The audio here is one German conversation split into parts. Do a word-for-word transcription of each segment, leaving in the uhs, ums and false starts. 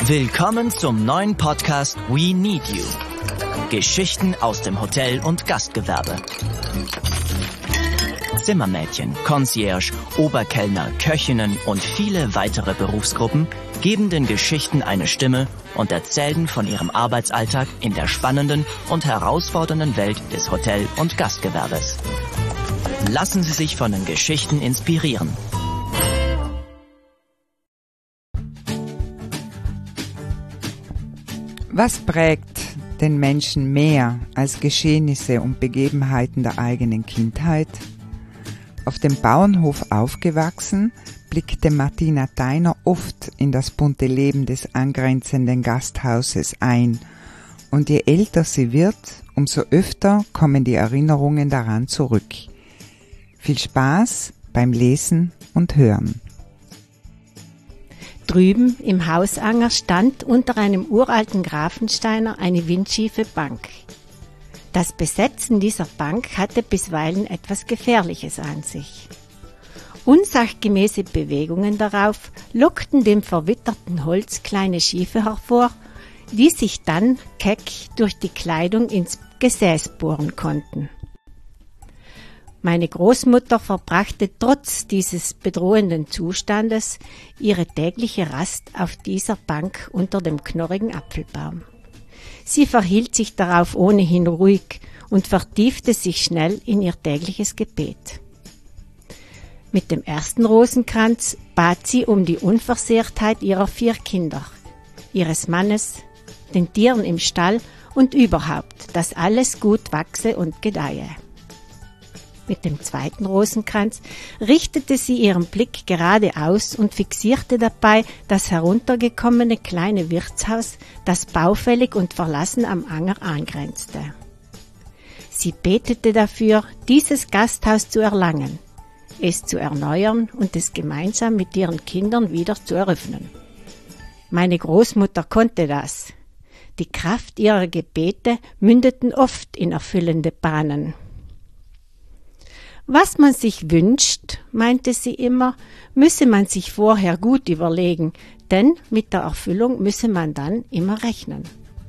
Willkommen zum neuen Podcast We Need You. Geschichten aus dem Hotel- und Gastgewerbe. Zimmermädchen, Concierge, Oberkellner, Köchinnen und viele weitere Berufsgruppen geben den Geschichten eine Stimme und erzählen von ihrem Arbeitsalltag in der spannenden und herausfordernden Welt des Hotel- und Gastgewerbes. Lassen Sie sich von den Geschichten inspirieren. Was prägt den Menschen mehr als Geschehnisse und Begebenheiten der eigenen Kindheit? Auf dem Bauernhof aufgewachsen, blickte Martina Theiner oft in das bunte Leben des angrenzenden Gasthauses ein. Und je älter sie wird, umso öfter kommen die Erinnerungen daran zurück. Viel Spaß beim Lesen und Hören. Drüben im Hausanger stand unter einem uralten Grafensteiner eine windschiefe Bank. Das Besetzen dieser Bank hatte bisweilen etwas Gefährliches an sich. Unsachgemäße Bewegungen darauf lockten dem verwitterten Holz kleine Schiefe hervor, die sich dann keck durch die Kleidung ins Gesäß bohren konnten. Meine Großmutter verbrachte trotz dieses bedrohenden Zustandes ihre tägliche Rast auf dieser Bank unter dem knorrigen Apfelbaum. Sie verhielt sich darauf ohnehin ruhig und vertiefte sich schnell in ihr tägliches Gebet. Mit dem ersten Rosenkranz bat sie um die Unversehrtheit ihrer vier Kinder, ihres Mannes, den Tieren im Stall und überhaupt, dass alles gut wachse und gedeihe. Mit dem zweiten Rosenkranz richtete sie ihren Blick geradeaus und fixierte dabei das heruntergekommene kleine Wirtshaus, das baufällig und verlassen am Anger angrenzte. Sie betete dafür, dieses Gasthaus zu erlangen, es zu erneuern und es gemeinsam mit ihren Kindern wieder zu eröffnen. Meine Großmutter konnte das. Die Kraft ihrer Gebete mündeten oft in erfüllende Bahnen. Was man sich wünscht, meinte sie immer, müsse man sich vorher gut überlegen, denn mit der Erfüllung müsse man dann immer rechnen.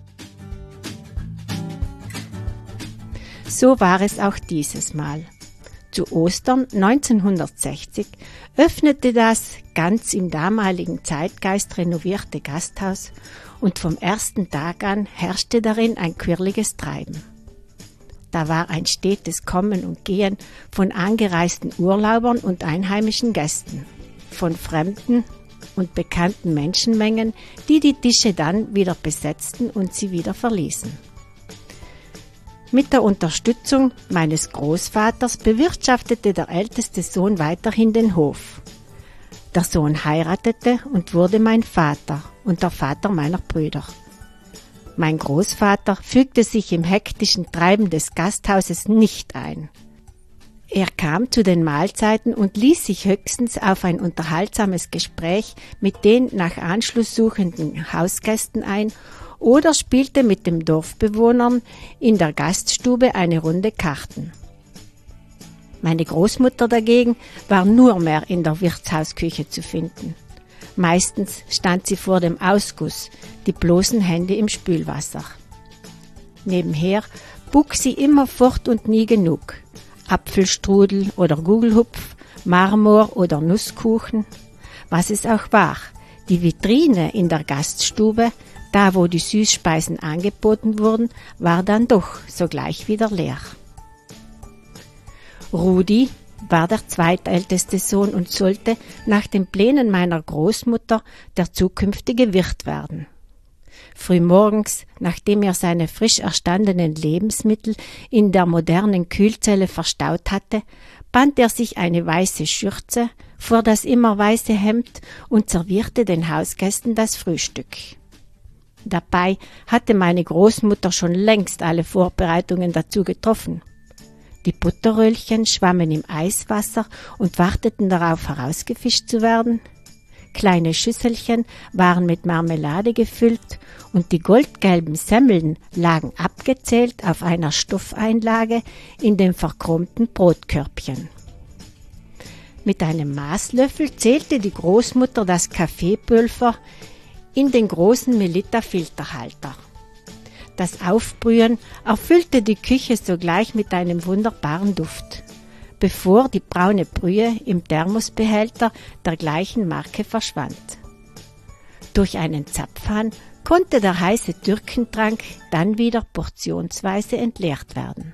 So war es auch dieses Mal. Zu Ostern neunzehnhundertsechzig öffnete das ganz im damaligen Zeitgeist renovierte Gasthaus und vom ersten Tag an herrschte darin ein quirliges Treiben. Da war ein stetes Kommen und Gehen von angereisten Urlaubern und einheimischen Gästen, von fremden und bekannten Menschenmengen, die die Tische dann wieder besetzten und sie wieder verließen. Mit der Unterstützung meines Großvaters bewirtschaftete der älteste Sohn weiterhin den Hof. Der Sohn heiratete und wurde mein Vater und der Vater meiner Brüder. Mein Großvater fügte sich im hektischen Treiben des Gasthauses nicht ein. Er kam zu den Mahlzeiten und ließ sich höchstens auf ein unterhaltsames Gespräch mit den nach Anschluss suchenden Hausgästen ein oder spielte mit den Dorfbewohnern in der Gaststube eine Runde Karten. Meine Großmutter dagegen war nur mehr in der Wirtshausküche zu finden. Meistens stand sie vor dem Ausguss, die bloßen Hände im Spülwasser. Nebenher buk sie immer fort und nie genug. Apfelstrudel oder Gugelhupf, Marmor oder Nusskuchen. Was es auch war, die Vitrine in der Gaststube, da wo die Süßspeisen angeboten wurden, war dann doch sogleich wieder leer. Rudi war der zweitälteste Sohn und sollte nach den Plänen meiner Großmutter der zukünftige Wirt werden. Frühmorgens, nachdem er seine frisch erstandenen Lebensmittel in der modernen Kühlzelle verstaut hatte, band er sich eine weiße Schürze vor das immer weiße Hemd und servierte den Hausgästen das Frühstück. Dabei hatte meine Großmutter schon längst alle Vorbereitungen dazu getroffen. Die Butterröllchen schwammen im Eiswasser und warteten darauf, herausgefischt zu werden. Kleine Schüsselchen waren mit Marmelade gefüllt und die goldgelben Semmeln lagen abgezählt auf einer Stoffeinlage in dem verchromten Brotkörbchen. Mit einem Maßlöffel zählte die Großmutter das Kaffeepulver in den großen Melitta-Filterhalter. Das Aufbrühen erfüllte die Küche sogleich mit einem wunderbaren Duft, bevor die braune Brühe im Thermosbehälter der gleichen Marke verschwand. Durch einen Zapfhahn konnte der heiße Türkentrank dann wieder portionsweise entleert werden.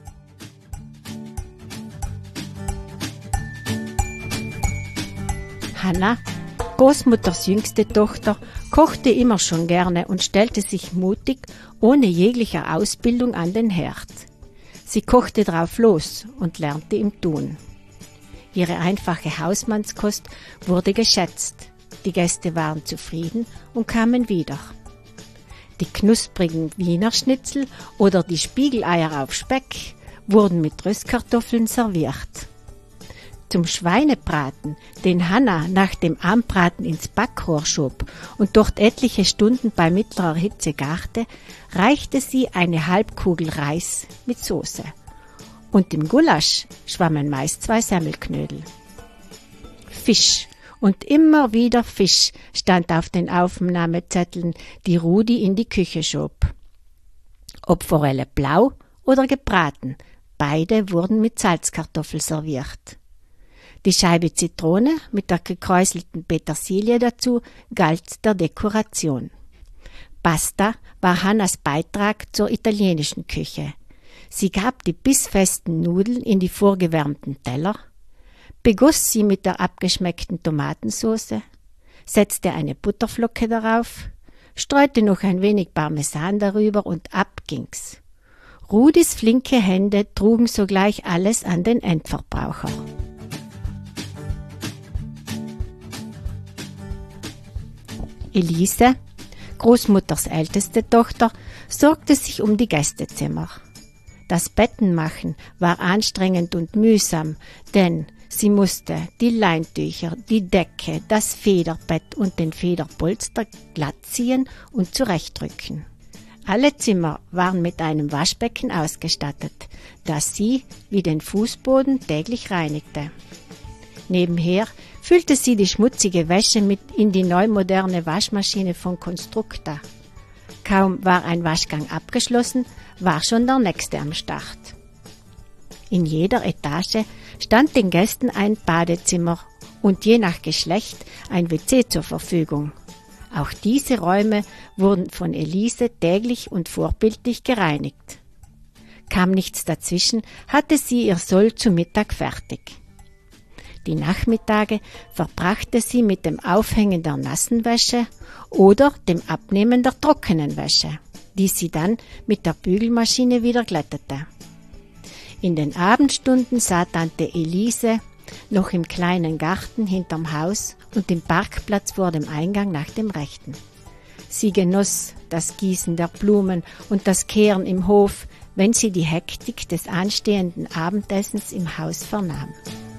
Hanna, Großmutters jüngste Tochter, kochte immer schon gerne und stellte sich mutig, ohne jegliche Ausbildung an den Herd. Sie kochte drauf los und lernte im Tun. Ihre einfache Hausmannskost wurde geschätzt. Die Gäste waren zufrieden und kamen wieder. Die knusprigen Wiener Schnitzel oder die Spiegeleier auf Speck wurden mit Röstkartoffeln serviert. Zum Schweinebraten, den Hanna nach dem Anbraten ins Backrohr schob und dort etliche Stunden bei mittlerer Hitze garte, reichte sie eine Halbkugel Reis mit Soße. Und im Gulasch schwammen meist zwei Semmelknödel. Fisch und immer wieder Fisch stand auf den Aufnahmezetteln, die Rudi in die Küche schob. Ob Forelle blau oder gebraten, beide wurden mit Salzkartoffel serviert. Die Scheibe Zitrone mit der gekräuselten Petersilie dazu galt der Dekoration. Pasta war Hannas Beitrag zur italienischen Küche. Sie gab die bissfesten Nudeln in die vorgewärmten Teller, begoss sie mit der abgeschmeckten Tomatensauce, setzte eine Butterflocke darauf, streute noch ein wenig Parmesan darüber und ab ging's. Rudis flinke Hände trugen sogleich alles an den Endverbraucher. Elise, Großmutters älteste Tochter, sorgte sich um die Gästezimmer. Das Bettenmachen war anstrengend und mühsam, denn sie musste die Leintücher, die Decke, das Federbett und den Federpolster glatt ziehen und zurechtrücken. Alle Zimmer waren mit einem Waschbecken ausgestattet, das sie wie den Fußboden täglich reinigte. Nebenher füllte sie die schmutzige Wäsche mit in die neumoderne Waschmaschine von Constructa. Kaum war ein Waschgang abgeschlossen, war schon der nächste am Start. In jeder Etage stand den Gästen ein Badezimmer und je nach Geschlecht ein W C zur Verfügung. Auch diese Räume wurden von Elise täglich und vorbildlich gereinigt. Kam nichts dazwischen, hatte sie ihr Soll zu Mittag fertig. Die Nachmittage verbrachte sie mit dem Aufhängen der nassen Wäsche oder dem Abnehmen der trockenen Wäsche, die sie dann mit der Bügelmaschine wieder glättete. In den Abendstunden sah Tante Elise noch im kleinen Garten hinterm Haus und im Parkplatz vor dem Eingang nach dem Rechten. Sie genoss das Gießen der Blumen und das Kehren im Hof, wenn sie die Hektik des anstehenden Abendessens im Haus vernahm.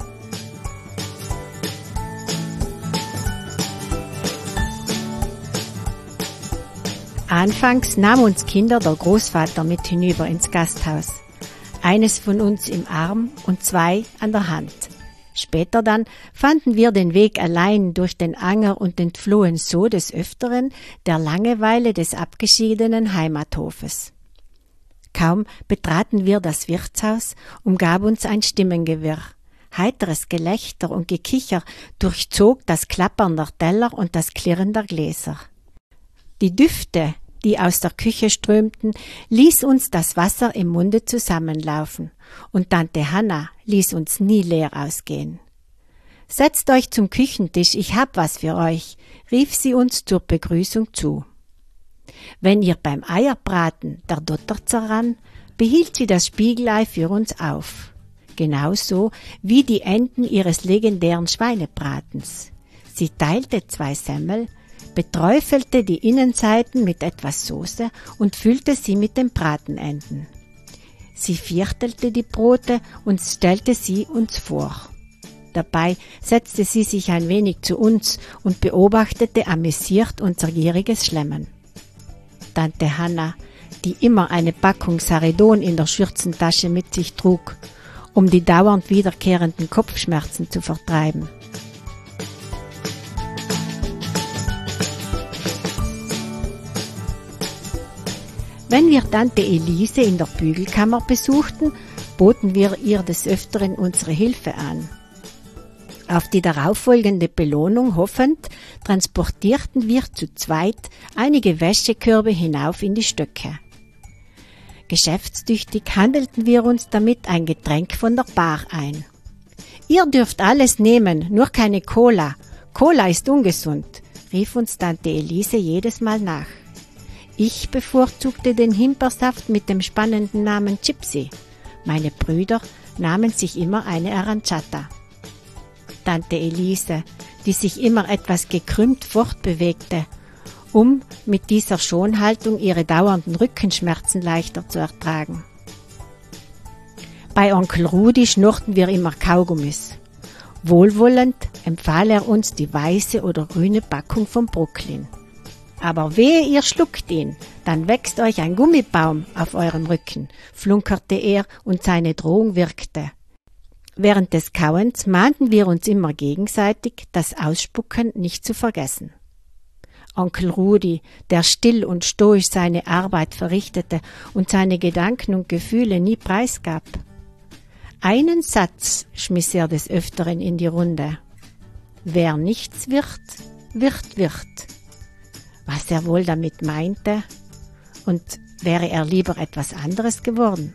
Anfangs nahm uns Kinder der Großvater mit hinüber ins Gasthaus. Eines von uns im Arm und zwei an der Hand. Später dann fanden wir den Weg allein durch den Anger und entflohen so des Öfteren der Langeweile des abgeschiedenen Heimathofes. Kaum betraten wir das Wirtshaus, umgab uns ein Stimmengewirr. Heiteres Gelächter und Gekicher durchzog das Klappern der Teller und das Klirren der Gläser. Die Düfte, die aus der Küche strömten, ließ uns das Wasser im Munde zusammenlaufen, und Tante Hanna ließ uns nie leer ausgehen. »Setzt euch zum Küchentisch, ich hab was für euch«, rief sie uns zur Begrüßung zu. Wenn ihr beim Eierbraten der Dotter zerrann, behielt sie das Spiegelei für uns auf, genauso wie die Enden ihres legendären Schweinebratens. Sie teilte zwei Semmel, beträufelte die Innenseiten mit etwas Soße und füllte sie mit den Bratenenden. Sie viertelte die Brote und stellte sie uns vor. Dabei setzte sie sich ein wenig zu uns und beobachtete amüsiert unser gieriges Schlemmen. Tante Hanna, die immer eine Packung Saridon in der Schürzentasche mit sich trug, um die dauernd wiederkehrenden Kopfschmerzen zu vertreiben. Wenn wir Tante Elise in der Bügelkammer besuchten, boten wir ihr des Öfteren unsere Hilfe an. Auf die darauffolgende Belohnung hoffend, transportierten wir zu zweit einige Wäschekörbe hinauf in die Stöcke. Geschäftstüchtig handelten wir uns damit ein Getränk von der Bar ein. »Ihr dürft alles nehmen, nur keine Cola. Cola ist ungesund«, rief uns Tante Elise jedes Mal nach. Ich bevorzugte den Himbeersaft mit dem spannenden Namen Gypsy. Meine Brüder nahmen sich immer eine Aranciata. Tante Elise, die sich immer etwas gekrümmt fortbewegte, um mit dieser Schonhaltung ihre dauernden Rückenschmerzen leichter zu ertragen. Bei Onkel Rudi schnurrten wir immer Kaugummis. Wohlwollend empfahl er uns die weiße oder grüne Packung von Brooklyn. Aber wehe, ihr schluckt ihn, dann wächst euch ein Gummibaum auf eurem Rücken, flunkerte er und seine Drohung wirkte. Während des Kauens mahnten wir uns immer gegenseitig, das Ausspucken nicht zu vergessen. Onkel Rudi, der still und stoisch seine Arbeit verrichtete und seine Gedanken und Gefühle nie preisgab. Einen Satz schmiss er des Öfteren in die Runde. Wer nichts wird, wird, wird. Was er wohl damit meinte? Und wäre er lieber etwas anderes geworden?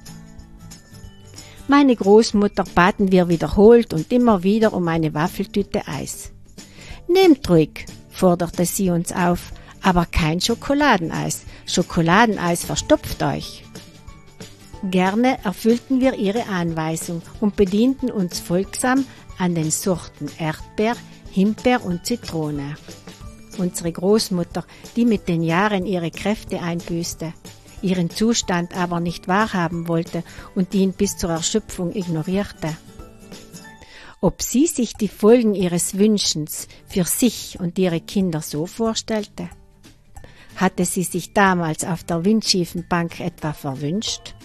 Meine Großmutter baten wir wiederholt und immer wieder um eine Waffeltüte Eis. »Nehmt ruhig«, forderte sie uns auf, »aber kein Schokoladeneis. Schokoladeneis verstopft euch.« Gerne erfüllten wir ihre Anweisung und bedienten uns folgsam an den Sorten Erdbeer, Himbeer und Zitrone. Unsere Großmutter, die mit den Jahren ihre Kräfte einbüßte, ihren Zustand aber nicht wahrhaben wollte und ihn bis zur Erschöpfung ignorierte. Ob sie sich die Folgen ihres Wünschens für sich und ihre Kinder so vorstellte? Hatte sie sich damals auf der windschiefen Bank etwa verwünscht?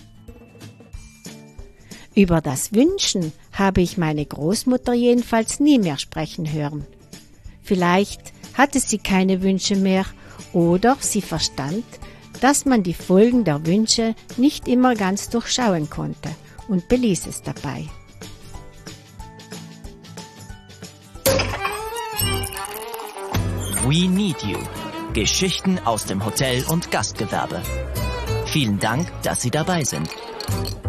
Über das Wünschen habe ich meine Großmutter jedenfalls nie mehr sprechen hören. Vielleicht hatte sie keine Wünsche mehr oder sie verstand, dass man die Folgen der Wünsche nicht immer ganz durchschauen konnte und beließ es dabei. We Need You. Geschichten aus dem Hotel- und Gastgewerbe. Vielen Dank, dass Sie dabei sind.